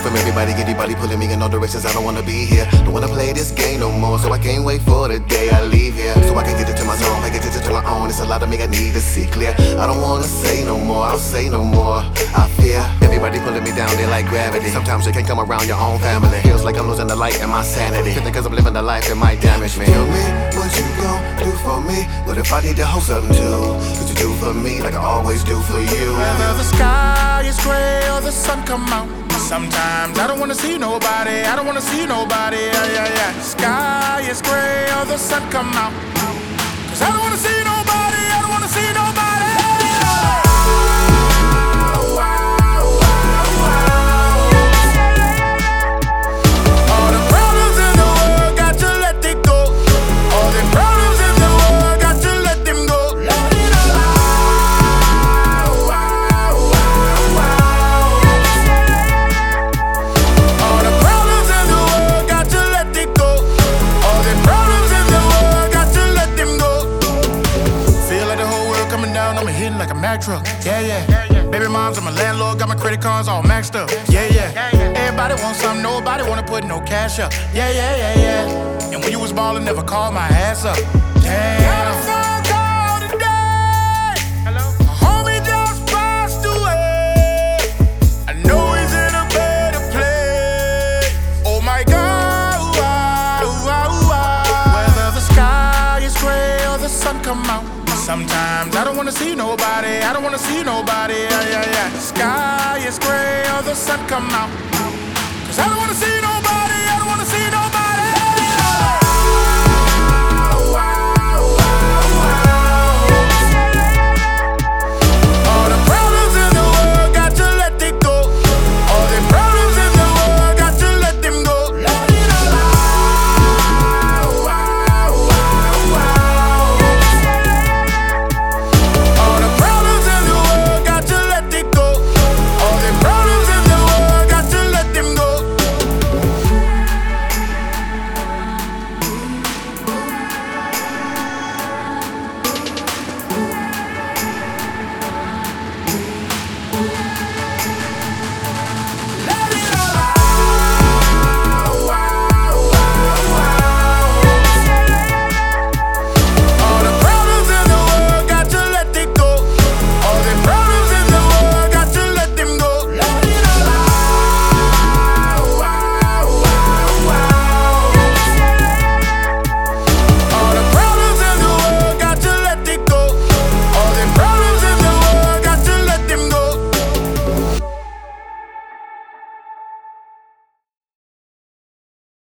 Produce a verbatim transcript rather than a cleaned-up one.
from everybody, anybody pulling me in all directions. I don't wanna be here, don't wanna play this game no more. So I can't wait for the day I leave here, so I can get into my zone, make it into my own. It's a lot of me I need to see clear. I don't wanna say no more, I'll say no more. I fear everybody pulling me down there like gravity. Sometimes you can't come around your own family. Feels like I'm losing the light in my sanity. Feeling cause I'm living a life that might damage me. Tell me what you gon' do for me. What if I need to hold something too? Could you do for me like I always do for you? Whether the sky is gray or the sun come out, sometimes I don't wanna see nobody. I don't wanna see nobody. Yeah, yeah, yeah. Sky is gray or the sun come out, cause I don't wanna see nobody. I don't wanna see nobody. I'm hitting like a Mack truck, yeah, yeah. Baby moms, I'm a landlord, got my credit cards all maxed up, yeah, yeah. Everybody wants something, nobody wanna put no cash up, yeah, yeah, yeah, yeah. And when you was ballin', never called my ass up, damn. Got a phone call today. Hello? My homie just passed away. I know he's in a better place. Oh my God, wow, wow, wow. Whether the sky is gray or the sun come out, sometimes I don't wanna see nobody. I don't wanna see nobody. Yeah, yeah, yeah. Sky is gray or the sun come out.